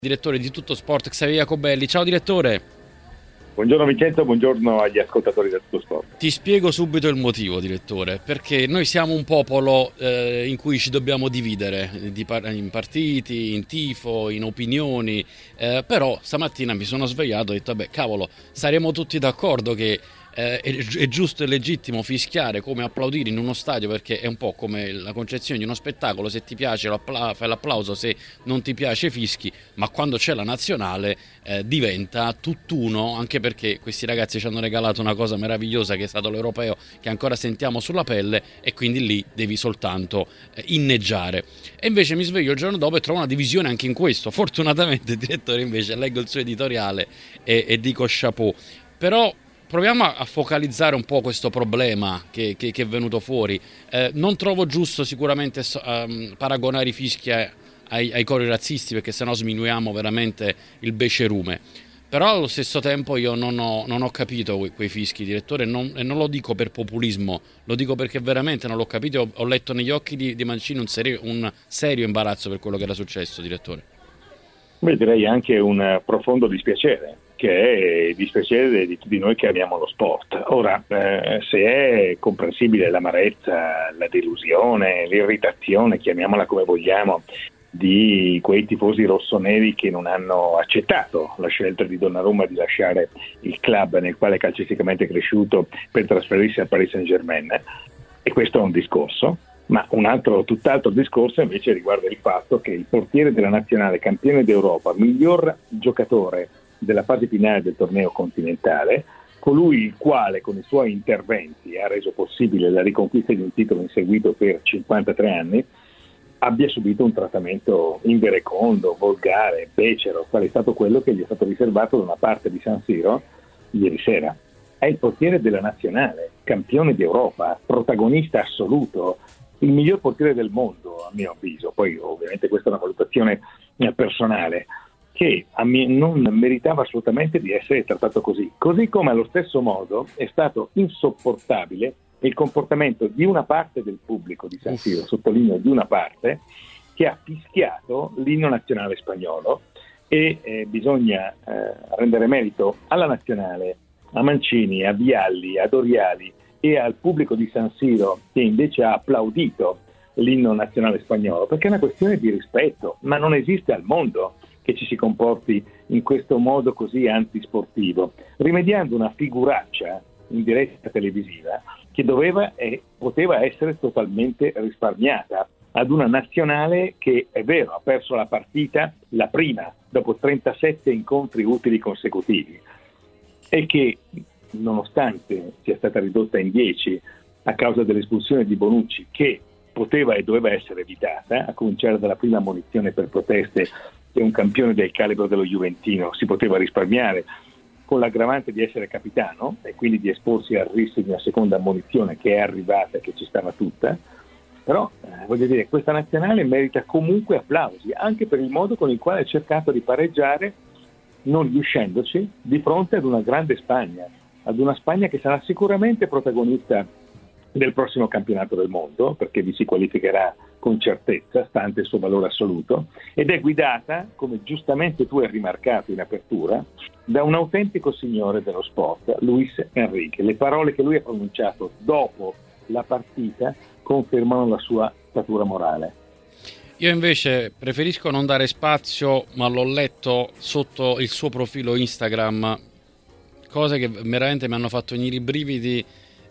Direttore di Tutto Sport, Xavier Jacobelli. Ciao direttore. Buongiorno Vincenzo, buongiorno agli ascoltatori del Tutto Sport. Ti spiego subito il motivo, direttore, perché noi siamo un popolo in cui ci dobbiamo dividere in partiti, in tifo, in opinioni, però stamattina mi sono svegliato e ho detto, vabbè, cavolo, saremo tutti d'accordo che è giusto e legittimo fischiare come applaudire in uno stadio, perché è un po' come la concezione di uno spettacolo: se ti piace fai l'applauso, se non ti piace fischi, ma quando c'è la nazionale diventa tutt'uno, anche perché questi ragazzi ci hanno regalato una cosa meravigliosa che è stato l'Europeo, che ancora sentiamo sulla pelle, e quindi lì devi soltanto inneggiare. E invece mi sveglio il giorno dopo e trovo una divisione anche in questo. Fortunatamente, direttore, invece leggo il suo editoriale e dico chapeau. Però proviamo a focalizzare un po' questo problema che è venuto fuori. Non trovo giusto sicuramente paragonare i fischi ai cori razzisti, perché sennò sminuiamo veramente il becerume. Però allo stesso tempo io non ho capito quei fischi, direttore, e non lo dico per populismo, lo dico perché veramente non l'ho capito. Ho letto negli occhi di Mancini un serio imbarazzo per quello che era successo, direttore. Beh, direi anche un profondo dispiacere, che è il dispiacere di tutti noi che amiamo lo sport. Ora, se è comprensibile l'amarezza, la delusione, l'irritazione, chiamiamola come vogliamo, di quei tifosi rossoneri che non hanno accettato la scelta di Donnarumma di lasciare il club nel quale è calcisticamente cresciuto per trasferirsi al Paris Saint-Germain, e questo è un discorso. Ma tutt'altro discorso invece riguarda il fatto che il portiere della nazionale, campione d'Europa, miglior giocatore della fase finale del torneo continentale, colui il quale con i suoi interventi ha reso possibile la riconquista di un titolo inseguito per 53 anni, abbia subito un trattamento inverecondo, volgare, becero, quale è stato quello che gli è stato riservato da una parte di San Siro ieri sera. È il portiere della nazionale, campione d'Europa, protagonista assoluto, il miglior portiere del mondo, a mio avviso. Poi ovviamente questa è una valutazione personale, che non meritava assolutamente di essere trattato così. Così come allo stesso modo è stato insopportabile il comportamento di una parte del pubblico di San Siro, sottolineo di una parte, che ha fischiato l'inno nazionale spagnolo, e bisogna rendere merito alla nazionale, a Mancini, a Vialli, a Doriali e al pubblico di San Siro, che invece ha applaudito l'inno nazionale spagnolo, perché è una questione di rispetto, ma non esiste al mondo che ci si comporti in questo modo così antisportivo, rimediando una figuraccia in diretta televisiva che doveva e poteva essere totalmente risparmiata ad una nazionale che, è vero, ha perso la partita, la prima, dopo 37 incontri utili consecutivi, e che nonostante sia stata ridotta in 10 a causa dell'espulsione di Bonucci, che poteva e doveva essere evitata, a cominciare dalla prima ammonizione per proteste che un campione del calibro dello Juventino si poteva risparmiare, con l'aggravante di essere capitano e quindi di esporsi al rischio di una seconda ammonizione che è arrivata e che ci stava tutta. Però voglio dire, questa nazionale merita comunque applausi, anche per il modo con il quale ha cercato di pareggiare, non riuscendoci, di fronte ad una grande Spagna, ad una Spagna che sarà sicuramente protagonista del prossimo campionato del mondo, perché vi si qualificherà con certezza, stante il suo valore assoluto, ed è guidata, come giustamente tu hai rimarcato in apertura, da un autentico signore dello sport, Luis Enrique. Le parole che lui ha pronunciato dopo la partita confermano la sua statura morale. Io invece preferisco non dare spazio, ma l'ho letto sotto il suo profilo Instagram, cose che veramente mi hanno fatto venire i brividi,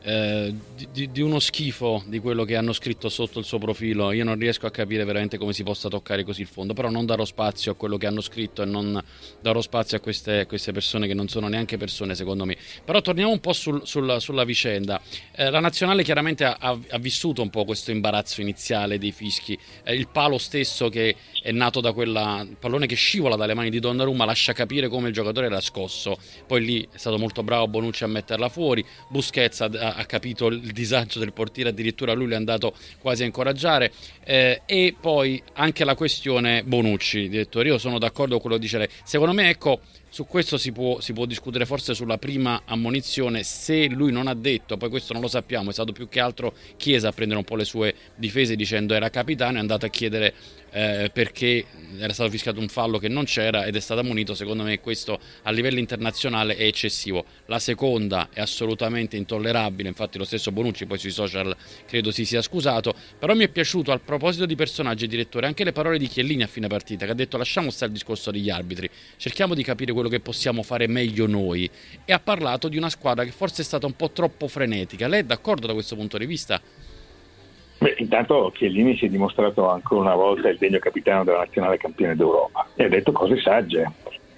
di uno schifo di quello che hanno scritto sotto il suo profilo. Io non riesco a capire veramente come si possa toccare così il fondo, però non darò spazio a quello che hanno scritto e non darò spazio a queste persone che non sono neanche persone, secondo me. Però torniamo un po' sulla vicenda. La nazionale chiaramente ha vissuto un po' questo imbarazzo iniziale dei fischi, il palo stesso che è nato da quella pallone che scivola dalle mani di Donnarumma lascia capire come il giocatore era scosso. Poi lì è stato molto bravo Bonucci a metterla fuori, Busquets ha capito il disagio del portiere, addirittura lui l'è andato quasi a incoraggiare, e poi anche la questione Bonucci, direttore. Io sono d'accordo con quello che dice lei. Secondo me, ecco, su questo si può discutere forse sulla prima ammonizione, se lui non ha detto, poi questo non lo sappiamo, è stato più che altro Chiesa a prendere un po' le sue difese dicendo era capitano, è andato a chiedere perché era stato fischiato un fallo che non c'era ed è stato ammonito. Secondo me questo a livello internazionale è eccessivo. La seconda è assolutamente intollerabile, infatti lo stesso Bonucci poi sui social credo si sia scusato. Però mi è piaciuto, a proposito di personaggi, direttore, anche le parole di Chiellini a fine partita, che ha detto lasciamo stare il discorso degli arbitri, cerchiamo di capire quello che possiamo fare meglio noi, e ha parlato di una squadra che forse è stata un po' troppo frenetica. Lei è d'accordo da questo punto di vista? Beh, intanto Chiellini si è dimostrato ancora una volta il degno capitano della nazionale campione d'Europa e ha detto cose sagge.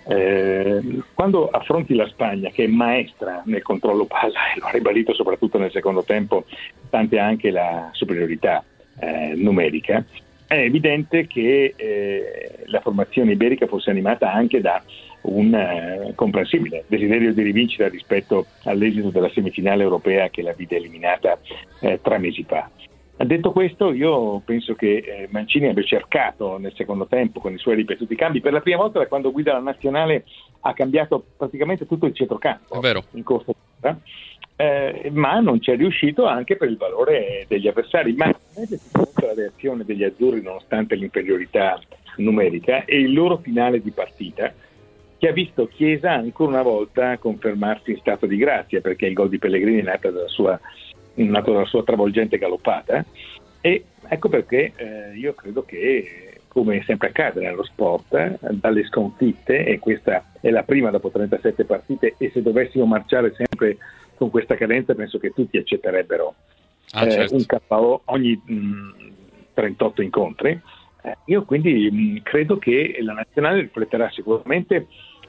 Quando affronti la Spagna, che è maestra nel controllo palla, e lo ha ribadito soprattutto nel secondo tempo, stante anche la superiorità numerica, è evidente che la formazione iberica fosse animata anche da un comprensibile desiderio di rivincita rispetto all'esito della semifinale europea che la vide eliminata 3 mesi fa. Detto questo, io penso che Mancini abbia cercato nel secondo tempo, con i suoi ripetuti cambi, per la prima volta da quando guida la nazionale ha cambiato praticamente tutto il centrocampo in corso d'opera, ma non ci è riuscito anche per il valore degli avversari. Ma la reazione degli azzurri, nonostante l'inferiorità numerica, e il loro finale di partita, che ha visto Chiesa ancora una volta confermarsi in stato di grazia, perché il gol di Pellegrini è nato dalla sua travolgente galoppata, e ecco perché io credo che, come sempre accade nello sport, dalle sconfitte, e questa è la prima dopo 37 partite, e se dovessimo marciare sempre con questa cadenza penso che tutti accetterebbero certo, un KO ogni 38 incontri. Io quindi credo che la nazionale rifletterà sicuramente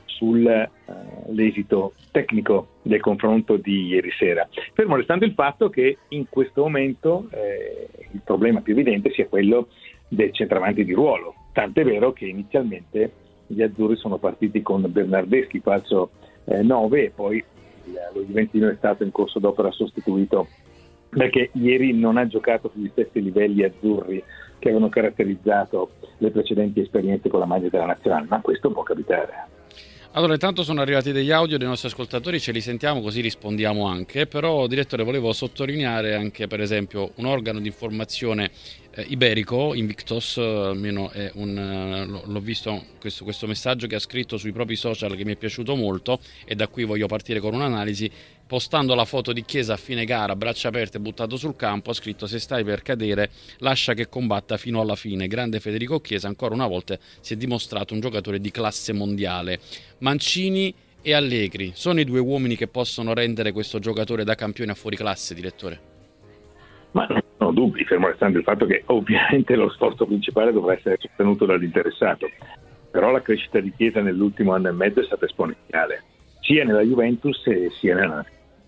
sull'esito tecnico del confronto di ieri sera, fermo restando il fatto che in questo momento il problema più evidente sia quello del centravanti di ruolo, tant'è vero che inizialmente gli azzurri sono partiti con Bernardeschi falso 9, e poi lo Juventino è stato in corso d'opera sostituito, perché ieri non ha giocato sugli stessi livelli azzurri che avevano caratterizzato le precedenti esperienze con la maglia della nazionale, ma questo può capitare. Allora, intanto sono arrivati degli audio dei nostri ascoltatori, ce li sentiamo così rispondiamo anche. Però, direttore, volevo sottolineare anche, per esempio, un organo di informazione iberico, Invictos, almeno è l'ho visto questo messaggio che ha scritto sui propri social, che mi è piaciuto molto, e da qui voglio partire con un'analisi. Postando la foto di Chiesa a fine gara, braccia aperte, buttato sul campo, ha scritto: se stai per cadere lascia che combatta fino alla fine. Grande Federico Chiesa, ancora una volta si è dimostrato un giocatore di classe mondiale. Mancini e Allegri sono i due uomini che possono rendere questo giocatore da campione a fuori classe, direttore? Ma non ho dubbi, fermo restando il fatto che ovviamente lo sforzo principale dovrà essere sostenuto dall'interessato, però la crescita di Chiesa nell'ultimo anno e mezzo è stata esponenziale, sia nella Juventus sia nella...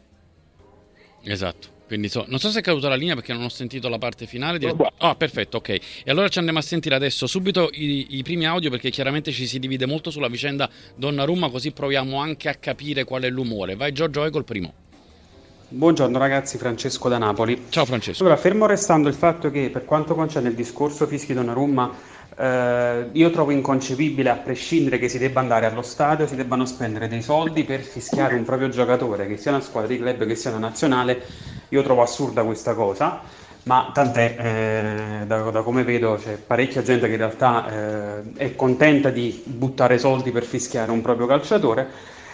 Esatto, quindi non so se è caduta la linea perché non ho sentito la parte finale. Perfetto, ok. E allora ci andiamo a sentire adesso subito i primi audio, perché chiaramente ci si divide molto sulla vicenda Donnarumma, così proviamo anche a capire qual è l'umore. Vai Giorgio, col primo. Buongiorno ragazzi, Francesco da Napoli. Ciao Francesco. Allora, fermo restando il fatto che per quanto concerne il discorso fischi Donnarumma, io trovo inconcepibile, a prescindere, che si debba andare allo stadio, si debbano spendere dei soldi per fischiare un proprio giocatore, che sia una squadra di club, che sia una nazionale. Io trovo assurda questa cosa, ma tant'è, da come vedo c'è parecchia gente che in realtà è contenta di buttare soldi per fischiare un proprio calciatore.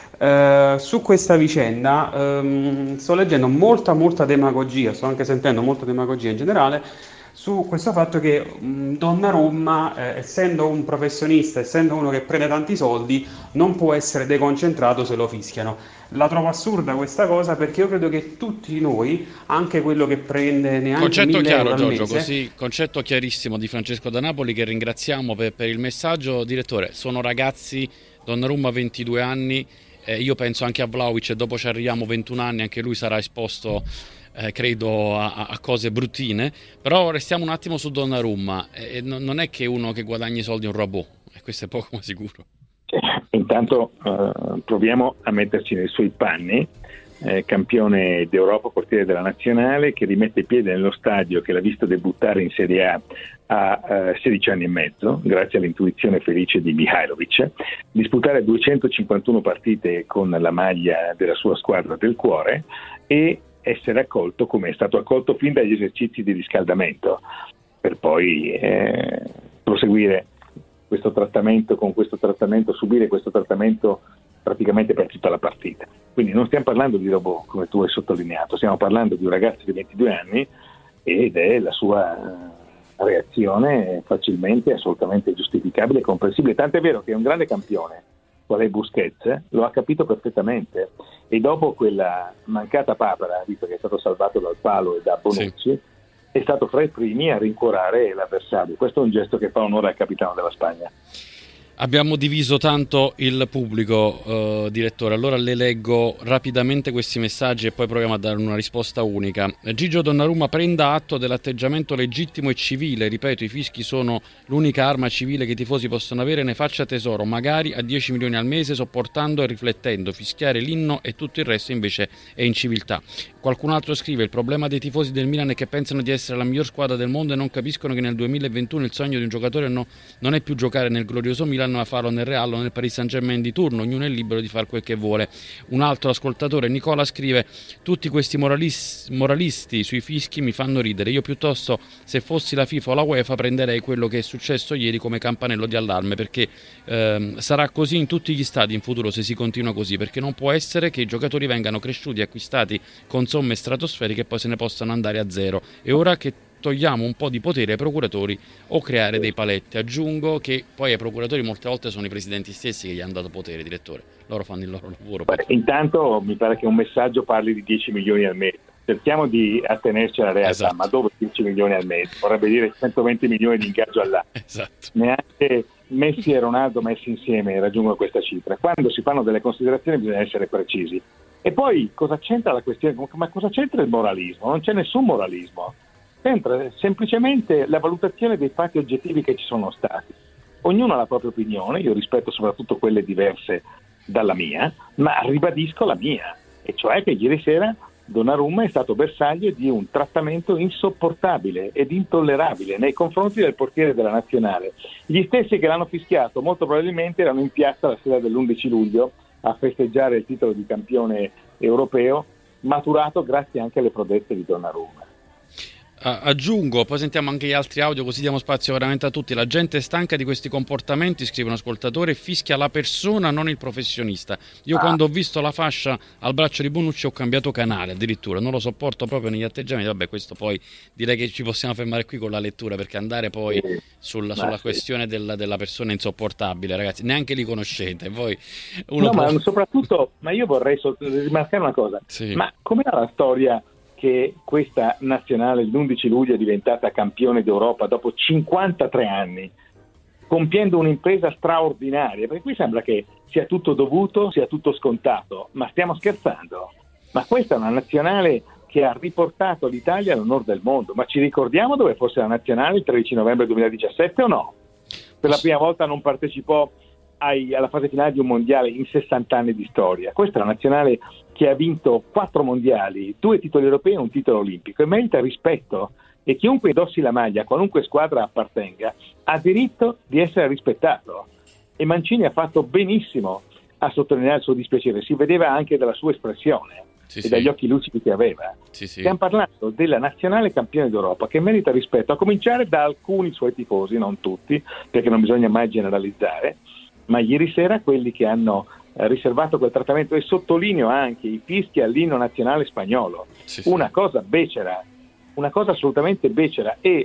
Su questa vicenda sto leggendo molta demagogia, sto anche sentendo molta demagogia in generale su questo fatto che Donnarumma, essendo un professionista, essendo uno che prende tanti soldi, non può essere deconcentrato se lo fischiano. La trovo assurda questa cosa, perché io credo che tutti noi, anche quello che prende neanche concetto 1.000 chiaro, euro al Giorgio, mese, così concetto chiarissimo di Francesco da Napoli, che ringraziamo per il messaggio. Direttore, sono ragazzi, Donnarumma 22 anni, io penso anche a Vlahovic, e dopo ci arriviamo 21 anni, anche lui sarà esposto credo a cose bruttine. Però restiamo un attimo su Donnarumma, non è che uno che guadagna i soldi è un robot, e questo è poco ma sicuro. Intanto proviamo a metterci nei suoi panni, campione d'Europa, portiere della nazionale, che rimette piede nello stadio che l'ha visto debuttare in Serie A a 16 anni e mezzo, grazie all'intuizione felice di Mihajlovic, disputare 251 partite con la maglia della sua squadra del cuore e essere accolto come è stato accolto fin dagli esercizi di riscaldamento, per poi proseguire questo trattamento, subire questo trattamento praticamente per tutta la partita. Quindi non stiamo parlando di robot, come tu hai sottolineato, stiamo parlando di un ragazzo di 22 anni ed è la sua reazione facilmente, assolutamente giustificabile e comprensibile. Tant'è vero che è un grande campione, qual è Busquets, lo ha capito perfettamente, e dopo quella mancata papera, visto che è stato salvato dal palo e da Bonucci, è stato fra i primi a rincuorare l'avversario. Questo è un gesto che fa onore al capitano della Spagna. Abbiamo diviso tanto il pubblico, direttore, allora le leggo rapidamente questi messaggi e poi proviamo a dare una risposta unica. Gigio Donnarumma prenda atto dell'atteggiamento legittimo e civile, ripeto, i fischi sono l'unica arma civile che i tifosi possono avere, ne faccia tesoro, magari a 10 milioni al mese, sopportando e riflettendo, fischiare l'inno e tutto il resto invece è inciviltà. Qualcun altro scrive: il problema dei tifosi del Milan è che pensano di essere la miglior squadra del mondo e non capiscono che nel 2021 il sogno di un giocatore non è più giocare nel glorioso Milan, ma farlo nel Real o nel Paris Saint-Germain di turno, ognuno è libero di fare quel che vuole. Un altro ascoltatore, Nicola, scrive: tutti questi moralisti sui fischi mi fanno ridere, io piuttosto, se fossi la FIFA o la UEFA, prenderei quello che è successo ieri come campanello di allarme, perché sarà così in tutti gli stadi in futuro se si continua così, perché non può essere che i giocatori vengano cresciuti e acquistati con somme stratosferiche e poi se ne possano andare a zero. E ora che togliamo un po' di potere ai procuratori o creare dei paletti. Aggiungo che poi ai procuratori molte volte sono i presidenti stessi che gli hanno dato potere, direttore, loro fanno il loro lavoro. Intanto mi pare che un messaggio parli di 10 milioni al mese, cerchiamo di attenerci alla realtà. Esatto. Ma dove 10 milioni al mese? Vorrebbe dire 120 milioni di ingaggio all'anno. Esatto. Neanche Messi e Ronaldo messi insieme raggiungono questa cifra. Quando si fanno delle considerazioni bisogna essere precisi. E poi cosa c'entra la questione? Ma cosa c'entra il moralismo? Non c'è nessun moralismo. C'entra semplicemente la valutazione dei fatti oggettivi che ci sono stati. Ognuno ha la propria opinione, io rispetto soprattutto quelle diverse dalla mia, ma ribadisco la mia, e cioè che ieri sera Donnarumma è stato bersaglio di un trattamento insopportabile ed intollerabile nei confronti del portiere della nazionale. Gli stessi che l'hanno fischiato molto probabilmente erano in piazza la sera dell'11 luglio a festeggiare il titolo di campione europeo, maturato grazie anche alle prodezze di Donnarumma. Aggiungo, poi sentiamo anche gli altri audio così diamo spazio veramente a tutti. La gente è stanca di questi comportamenti, scrive un ascoltatore, fischia la persona, non il professionista. Io quando ho visto la fascia al braccio di Bonucci ho cambiato canale, addirittura non lo sopporto proprio negli atteggiamenti. Vabbè, questo poi direi che ci possiamo fermare qui con la lettura, perché andare poi sulla questione della persona insopportabile, ragazzi, neanche li conoscete. Poi ma soprattutto, ma io vorrei rimarcare una cosa, ma com'era la storia che questa nazionale l'11 luglio è diventata campione d'Europa dopo 53 anni, compiendo un'impresa straordinaria? Perché qui sembra che sia tutto dovuto, sia tutto scontato, ma stiamo scherzando? Ma questa è una nazionale che ha riportato l'Italia all'onore del mondo, ma ci ricordiamo dove fosse la nazionale il 13 novembre 2017 o no? Per la prima volta non partecipò alla fase finale di un mondiale in 60 anni di storia. Questa è la nazionale che ha vinto 4 mondiali, 2 titoli europei e un titolo olimpico, e merita rispetto, e chiunque indossi la maglia, qualunque squadra appartenga, ha diritto di essere rispettato. E Mancini ha fatto benissimo a sottolineare il suo dispiacere, si vedeva anche dalla sua espressione e dagli occhi lucidi che aveva. Stiamo parlando della nazionale campione d'Europa che merita rispetto, a cominciare da alcuni suoi tifosi, non tutti, perché non bisogna mai generalizzare, ma ieri sera quelli che hanno riservato quel trattamento, e sottolineo anche i fischi all'inno nazionale spagnolo, una cosa becera, una cosa assolutamente becera. E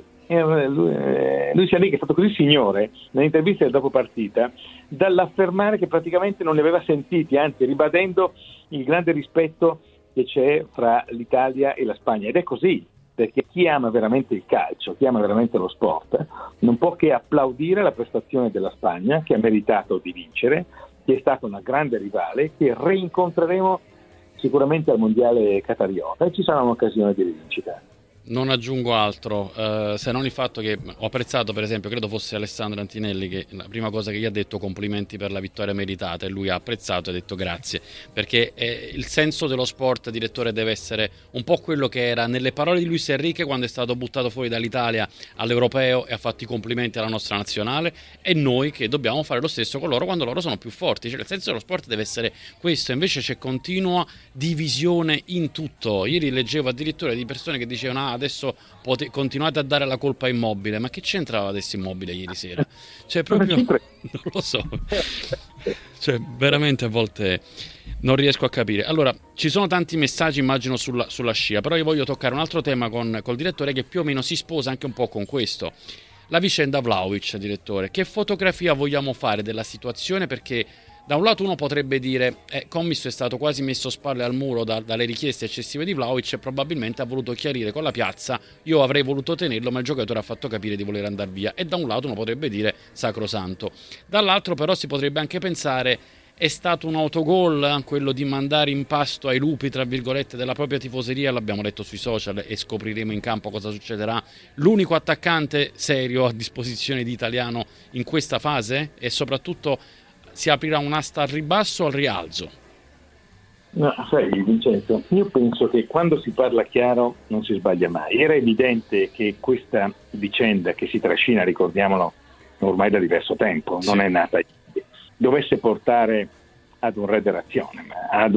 Luis Enrique è stato così signore nell'intervista del dopo partita dall'affermare che praticamente non li aveva sentiti, anzi ribadendo il grande rispetto che c'è fra l'Italia e la Spagna, ed è così, perché chi ama veramente il calcio, chi ama veramente lo sport, non può che applaudire la prestazione della Spagna, che ha meritato di vincere, che è stata una grande rivale, che rincontreremo sicuramente al mondiale qatariota, e ci sarà un'occasione di rivincita. Non aggiungo altro, se non il fatto che ho apprezzato, per esempio, credo fosse Alessandro Antinelli che la prima cosa che gli ha detto complimenti per la vittoria meritata, e lui ha apprezzato e ha detto grazie, perché il senso dello sport, direttore, deve essere un po' quello che era nelle parole di Luis Enrique quando è stato buttato fuori dall'Italia all'Europeo e ha fatto i complimenti alla nostra nazionale, e noi che dobbiamo fare lo stesso con loro quando loro sono più forti. Cioè, il senso dello sport deve essere questo, invece c'è continua divisione in tutto. Ieri leggevo addirittura di persone che dicevano adesso continuate a dare la colpa a Immobile. Ma che c'entrava adesso Immobile ieri sera? Cioè proprio non lo so. Cioè veramente a volte non riesco a capire. Allora, ci sono tanti messaggi immagino sulla scia, però io voglio toccare un altro tema col direttore che più o meno si sposa anche un po' con questo. La vicenda Vlahovic, direttore, che fotografia vogliamo fare della situazione? Perché da un lato uno potrebbe dire Commisso è stato quasi messo spalle al muro dalle richieste eccessive di Vlahovic e probabilmente ha voluto chiarire con la piazza: io avrei voluto tenerlo ma il giocatore ha fatto capire di voler andare via. E da un lato uno potrebbe dire sacrosanto. Dall'altro però si potrebbe anche pensare: è stato un autogol quello di mandare in pasto ai lupi, tra virgolette, della propria tifoseria? L'abbiamo letto sui social e scopriremo in campo cosa succederà. L'unico attaccante serio a disposizione di Italiano in questa fase? E soprattutto si aprirà un'asta al ribasso o al rialzo? No, sai Vincenzo, io penso che quando si parla chiaro non si sbaglia mai. Era evidente che questa vicenda che si trascina, ricordiamolo, ormai da diverso tempo, non è nata ieri, dovesse portare ad un rederazione, ad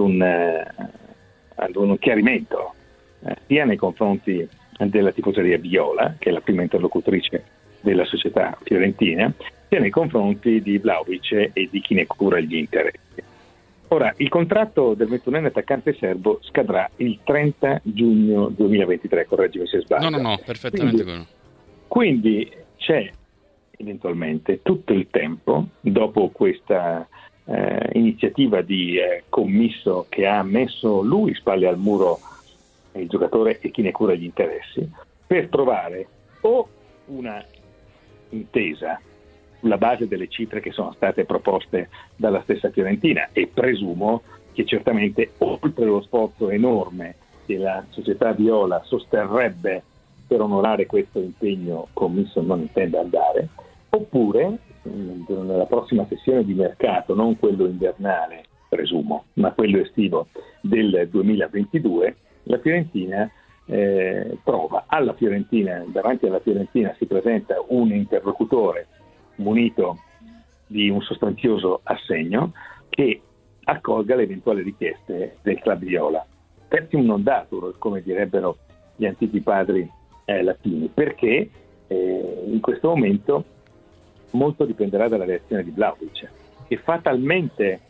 un chiarimento sia nei confronti della tifoseria viola, che è la prima interlocutrice della società fiorentina, sia nei confronti di Vlahovic e di chi ne cura gli interessi. Ora, il contratto del 21enne attaccante serbo scadrà il 30 giugno 2023, correggimi se sbaglio. No, perfettamente. Quindi c'è eventualmente tutto il tempo, dopo questa iniziativa di Commisso che ha messo lui spalle al muro il giocatore e chi ne cura gli interessi, per trovare o una intesa sulla base delle cifre che sono state proposte dalla stessa Fiorentina, e presumo che certamente oltre lo sforzo enorme che la società viola sosterrebbe per onorare questo impegno, Commisso non intende andare, oppure nella prossima sessione di mercato, non quello invernale presumo, ma quello estivo del 2022, la Fiorentina trova alla Fiorentina, davanti alla Fiorentina si presenta un interlocutore munito di un sostanzioso assegno che accolga le eventuali richieste del club viola. Tertium non datur, come direbbero gli antichi padri latini, perché in questo momento molto dipenderà dalla reazione di Vlahovic, che fatalmente,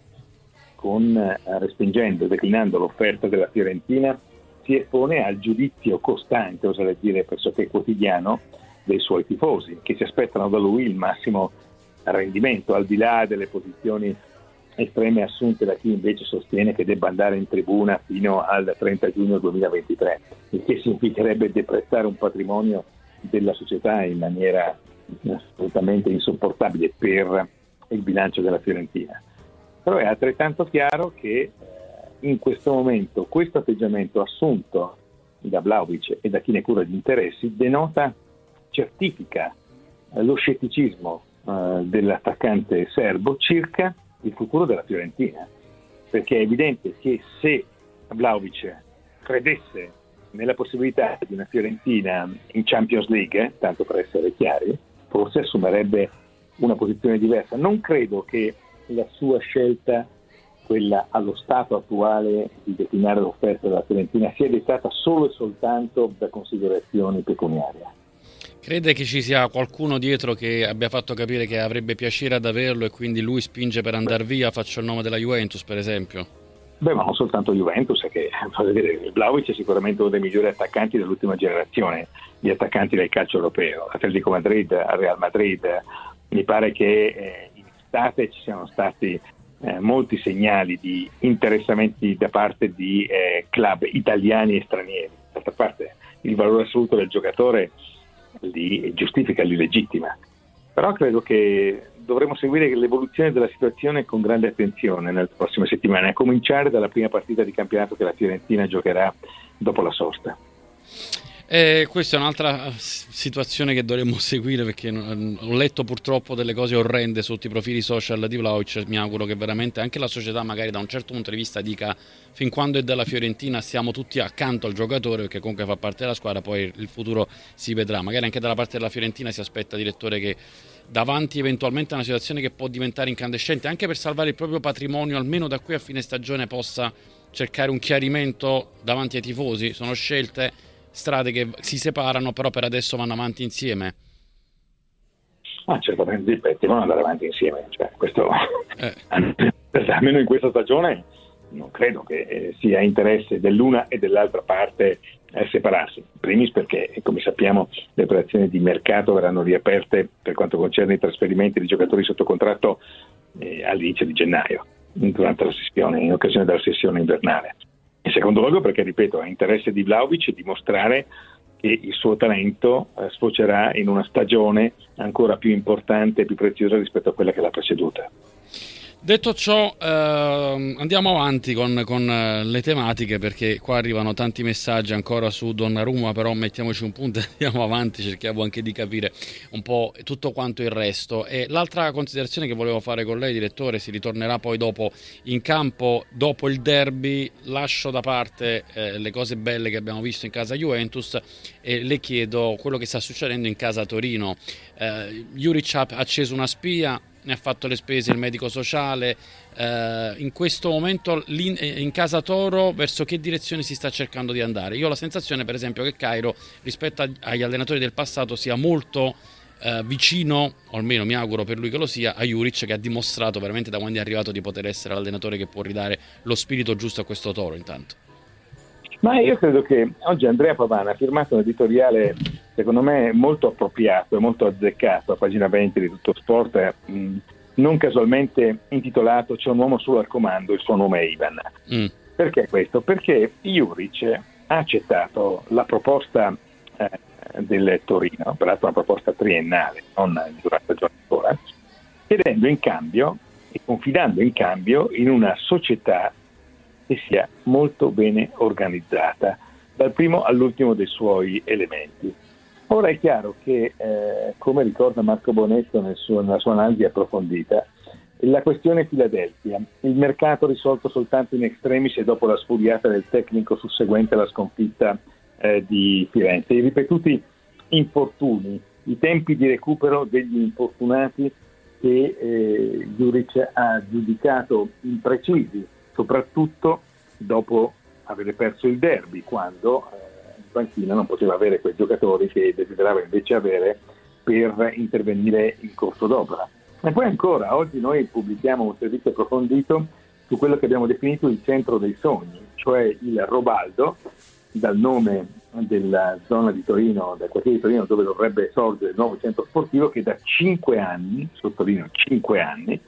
respingendo, declinando l'offerta della Fiorentina, si espone al giudizio costante, oserei dire pressoché quotidiano, dei suoi tifosi, che si aspettano da lui il massimo rendimento, al di là delle posizioni estreme assunte da chi invece sostiene che debba andare in tribuna fino al 30 giugno 2023, il che significherebbe deprezzare un patrimonio della società in maniera assolutamente insopportabile per il bilancio della Fiorentina. Però è altrettanto chiaro che in questo momento questo atteggiamento assunto da Vlahovic e da chi ne cura gli interessi certifica lo scetticismo dell'attaccante serbo circa il futuro della Fiorentina, perché è evidente che se Vlahovic credesse nella possibilità di una Fiorentina in Champions League, tanto per essere chiari, forse assumerebbe una posizione diversa. Non credo che la sua scelta, quella allo stato attuale di declinare l'offerta della Fiorentina, sia dettata solo e soltanto da considerazioni pecuniarie. Crede che ci sia qualcuno dietro che abbia fatto capire che avrebbe piacere ad averlo e quindi lui spinge per andare via? Faccio il nome della Juventus, per esempio. Ma non soltanto Juventus, che Vlahovic è sicuramente uno dei migliori attaccanti dell'ultima generazione di attaccanti del calcio europeo. Atletico Madrid, Real Madrid, mi pare che in estate ci siano stati molti segnali di interessamenti da parte di club italiani e stranieri. D'altra parte il valore assoluto del giocatore li giustifica, li legittima. Però credo che dovremo seguire l'evoluzione della situazione con grande attenzione nelle prossime settimane, a cominciare dalla prima partita di campionato che la Fiorentina giocherà dopo la sosta. Questa è un'altra situazione che dovremmo seguire, perché ho letto purtroppo delle cose orrende sotto i profili social di Vlahovic. Mi auguro che veramente anche la società, magari da un certo punto di vista, dica: fin quando è della Fiorentina stiamo tutti accanto al giocatore, perché comunque fa parte della squadra, poi il futuro si vedrà. Magari anche dalla parte della Fiorentina si aspetta, direttore, che davanti eventualmente a una situazione che può diventare incandescente, anche per salvare il proprio patrimonio, almeno da qui a fine stagione possa cercare un chiarimento davanti ai tifosi. Sono scelte strade che si separano, però per adesso vanno avanti insieme? Certamente i petti vanno andare avanti insieme, cioè, questo almeno in questa stagione non credo che sia interesse dell'una e dell'altra parte separarsi. In primis perché, come sappiamo, le operazioni di mercato verranno riaperte per quanto concerne i trasferimenti di giocatori sotto contratto all'inizio di gennaio, durante la sessione, in occasione della sessione invernale. In secondo luogo perché, ripeto, è interesse di Vlahovic dimostrare che il suo talento sfocerà in una stagione ancora più importante e più preziosa rispetto a quella che l'ha preceduta. Detto ciò, andiamo avanti con le tematiche, perché qua arrivano tanti messaggi ancora su Donnarumma, però mettiamoci un punto e andiamo avanti, cerchiamo anche di capire un po' tutto quanto il resto. E l'altra considerazione che volevo fare con lei, direttore, si ritornerà poi dopo in campo, dopo il derby. Lascio da parte le cose belle che abbiamo visto in casa Juventus e le chiedo quello che sta succedendo in casa Torino. Juric ha acceso una spia, ne ha fatto le spese il medico sociale. In questo momento in casa Toro verso che direzione si sta cercando di andare? Io ho la sensazione, per esempio, che Cairo rispetto agli allenatori del passato sia molto vicino, o almeno mi auguro per lui che lo sia, a Juric, che ha dimostrato veramente da quando è arrivato di poter essere l'allenatore che può ridare lo spirito giusto a questo Toro. Intanto, ma io credo che oggi Andrea Pavana ha firmato un editoriale secondo me molto appropriato e molto azzeccato a pagina 20 di Tutto Sport, non casualmente intitolato "C'è un uomo solo al comando, il suo nome è Ivan". Perché questo? Perché Juric ha accettato la proposta del Torino, peraltro una proposta triennale, non di una stagione ancora, chiedendo in cambio e confidando in cambio in una società che sia molto bene organizzata, dal primo all'ultimo dei suoi elementi. Ora è chiaro che, come ricorda Marco Bonetto nella sua analisi approfondita, la questione Philadelphia, il mercato risolto soltanto in extremis e dopo la sfuriata del tecnico susseguente alla sconfitta di Firenze, i ripetuti infortuni, i tempi di recupero degli infortunati che Juric ha giudicato imprecisi, soprattutto dopo aver perso il derby, quando in panchina non poteva avere quei giocatori che desiderava invece avere per intervenire in corso d'opera. E poi ancora, oggi noi pubblichiamo un servizio approfondito su quello che abbiamo definito il centro dei sogni, cioè il Robaldo, dal nome della zona di Torino, del quartiere di Torino dove dovrebbe sorgere il nuovo centro sportivo, che da 5 anni, sottolineo 5 anni,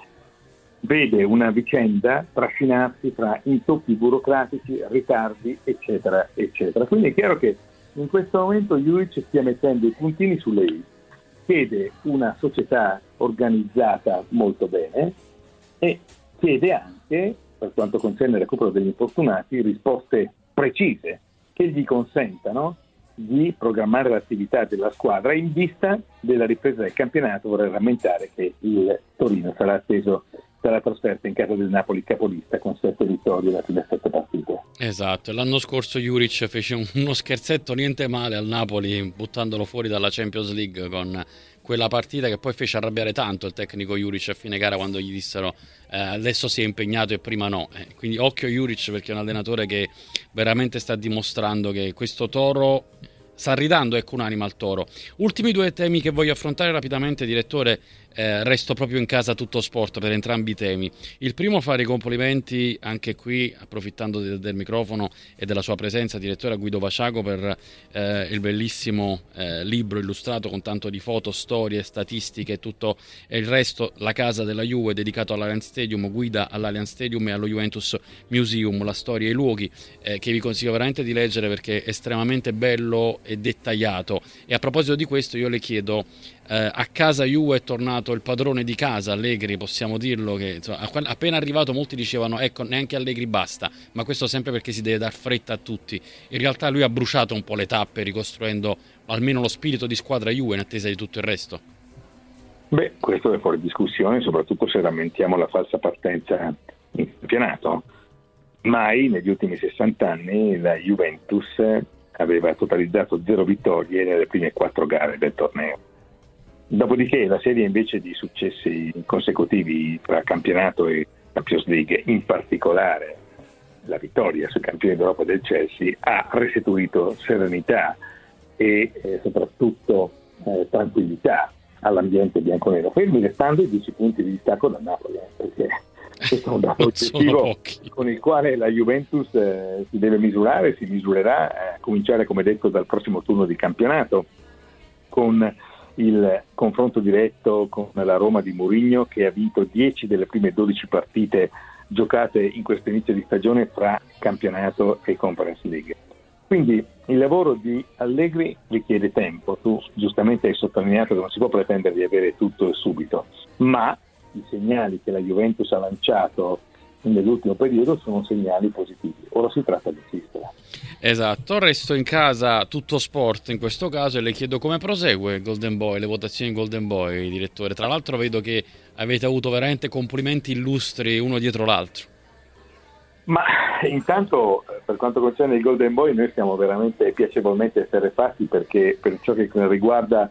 vede una vicenda trascinarsi tra intoppi burocratici, ritardi, eccetera, eccetera. Quindi è chiaro che in questo momento Juric stia mettendo i puntini sulle i, chiede una società organizzata molto bene e chiede anche, per quanto concerne il recupero degli infortunati, risposte precise che gli consentano di programmare l'attività della squadra in vista della ripresa del campionato. Vorrei rammentare che il Torino sarà atteso dalla trasferta in casa del Napoli capolista con 7 vittorie da prime 7 partite. Esatto, l'anno scorso Juric fece uno scherzetto niente male al Napoli buttandolo fuori dalla Champions League con quella partita che poi fece arrabbiare tanto il tecnico Juric a fine gara, quando gli dissero adesso si è impegnato e prima no. Quindi occhio Juric, perché è un allenatore che veramente sta dimostrando che questo Toro sta ridando, ecco, un'anima al Toro. Ultimi 2 temi che voglio affrontare rapidamente, direttore. Resto proprio in casa Tutto Sport per entrambi i temi. Il primo, fare i complimenti anche qui, approfittando del microfono e della sua presenza, direttore, a Guido Vaciaco per il bellissimo libro illustrato con tanto di foto, storie, statistiche e tutto il resto, La casa della Juve, dedicato all'Allianz Stadium, guida all'Allianz Stadium e allo Juventus Museum, la storia e i luoghi, che vi consiglio veramente di leggere perché è estremamente bello e dettagliato. E a proposito di questo io le chiedo, a casa Juve è tornato il padrone di casa, Allegri, possiamo dirlo, che insomma, appena arrivato molti dicevano ecco, neanche Allegri basta, ma questo sempre perché si deve dar fretta a tutti. In realtà lui ha bruciato un po' le tappe ricostruendo almeno lo spirito di squadra Juve in attesa di tutto il resto. Beh, questo è fuori discussione, soprattutto se rammentiamo la falsa partenza in campionato. Mai negli ultimi 60 anni la Juventus aveva totalizzato 0 vittorie nelle prime 4 gare del torneo. Dopodiché la serie invece di successi consecutivi tra campionato e Champions League, in particolare la vittoria sui campioni d'Europa del Chelsea ha restituito serenità e soprattutto tranquillità all'ambiente bianconero, fermi restando i 10 punti di distacco dal Napoli, perché questo è un dato oggettivo con il quale la Juventus si deve misurare, si misurerà, a cominciare, come detto, dal prossimo turno di campionato, con il confronto diretto con la Roma di Mourinho, che ha vinto 10 delle prime 12 partite giocate in questo inizio di stagione fra campionato e Conference League. Quindi il lavoro di Allegri richiede tempo. Tu giustamente hai sottolineato che non si può pretendere di avere tutto e subito, ma i segnali che la Juventus ha lanciato nell'ultimo periodo sono segnali positivi. Ora si tratta di insistere. Esatto, resto in casa tutto sport in questo caso e le chiedo come prosegue Golden Boy, le votazioni Golden Boy, direttore. Tra l'altro vedo che avete avuto veramente complimenti illustri uno dietro l'altro. Ma intanto, per quanto concerne il Golden Boy, noi stiamo veramente piacevolmente esterrefatti, perché per ciò che riguarda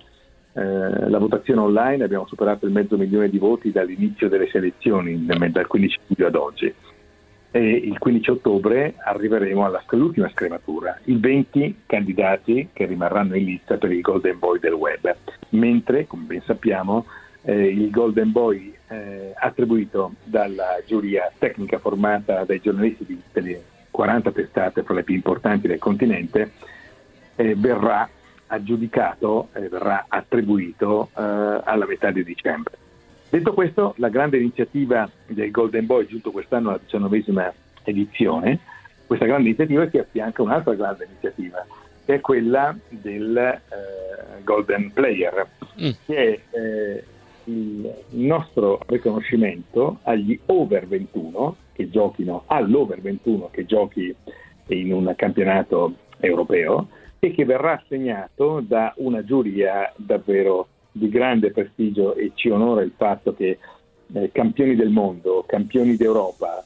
la votazione online abbiamo superato il 500.000 di voti dall'inizio delle selezioni, dal 15 luglio ad oggi, e il 15 ottobre arriveremo all'ultima scrematura, i 20 candidati che rimarranno in lista per il Golden Boy del web, mentre, come ben sappiamo, il Golden Boy attribuito dalla giuria tecnica formata dai giornalisti delle 40 testate fra le più importanti del continente verrà aggiudicato e verrà attribuito alla metà di dicembre. Detto questo, la grande iniziativa del Golden Boy, giunto quest'anno alla 19ª edizione, questa grande iniziativa si affianca a un'altra grande iniziativa, che è quella del Golden Player, che è il nostro riconoscimento agli over 21 che giochino, all'over 21 che giochi in un campionato europeo, e che verrà assegnato da una giuria davvero di grande prestigio, e ci onora il fatto che campioni del mondo, campioni d'Europa,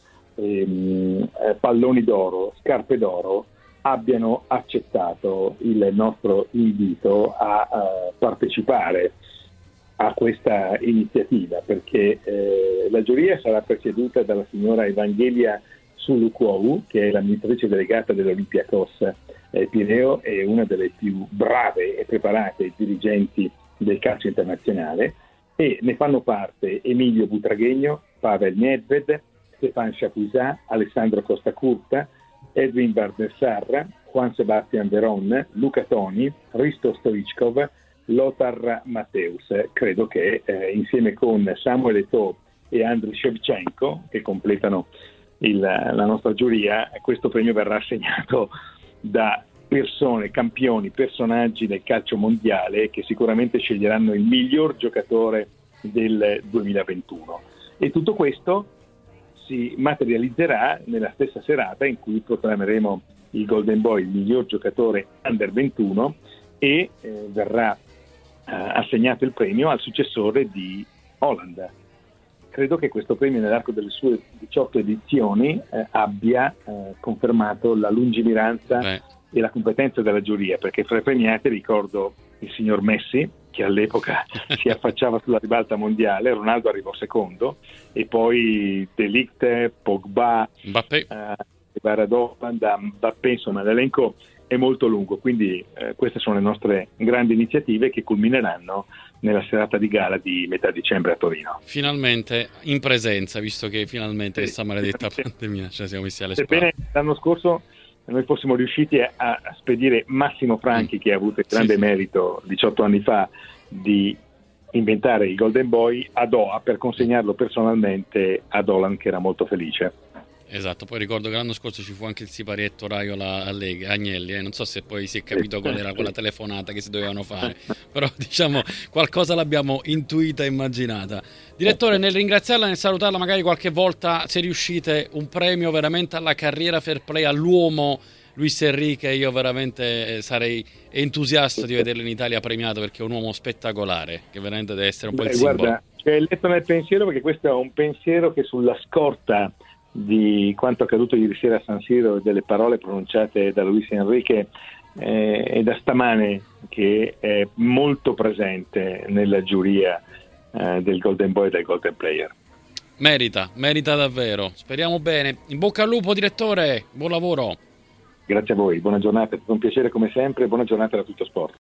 palloni d'oro, scarpe d'oro abbiano accettato il nostro invito a partecipare a questa iniziativa, perché la giuria sarà presieduta dalla signora Evangelia Sulukwou, che è l'amministratrice delegata dell'Olympiakos Pireo e una delle più brave e preparate dirigenti del calcio internazionale, e ne fanno parte Emilio Butragueño, Pavel Nedved, Stefan Chapuisat, Alessandro Costa Curta, Edwin Van der Sar, Juan Sebastian Veron, Luca Toni, Risto Stoichkov, Lothar Matthäus. Credo che insieme con Samuel Eto'o e Andriy Shevchenko, che completano la nostra giuria, questo premio verrà assegnato da persone, campioni, personaggi del calcio mondiale, che sicuramente sceglieranno il miglior giocatore del 2021. E tutto questo si materializzerà nella stessa serata in cui proclameremo il Golden Boy il miglior giocatore under 21 e verrà assegnato il premio al successore di Haaland. Credo che questo premio nell'arco delle sue 18 edizioni abbia confermato la lungimiranza e la competenza della giuria, perché fra i premiati ricordo il signor Messi, che all'epoca si affacciava sulla ribalta mondiale, Ronaldo arrivò secondo, e poi De Ligt, Pogba, Mbappé, Mbappé, insomma l'elenco è molto lungo, quindi queste sono le nostre grandi iniziative che culmineranno nella serata di gala di metà dicembre a Torino. Finalmente in presenza, visto che finalmente questa maledetta pandemia ce la siamo messi alle spalle. Sebbene l'anno scorso noi fossimo riusciti a spedire Massimo Franchi, che ha avuto il grande merito 18 anni fa di inventare il Golden Boy, a Doha per consegnarlo personalmente ad Haaland, che era molto felice. Esatto, poi ricordo che l'anno scorso ci fu anche il siparietto Raiola Agnelli, non so se poi si è capito qual era quella telefonata che si dovevano fare, però diciamo qualcosa l'abbiamo intuita e immaginata. Direttore, nel ringraziarla, nel salutarla, magari qualche volta, se riuscite, un premio veramente alla carriera fair play all'uomo Luis Enrique, io veramente sarei entusiasta di vederlo in Italia premiato, perché è un uomo spettacolare, che veramente deve essere un po' il simbolo. Guarda, c'è letto nel pensiero, perché questo è un pensiero che sulla scorta di quanto accaduto ieri sera a San Siro e delle parole pronunciate da Luis Enrique è da stamane che è molto presente nella giuria del Golden Boy e del Golden Player. Merita davvero. Speriamo bene. In bocca al lupo, direttore. Buon lavoro. Grazie a voi, buona giornata, è stato un piacere come sempre, buona giornata da Tutto Sport.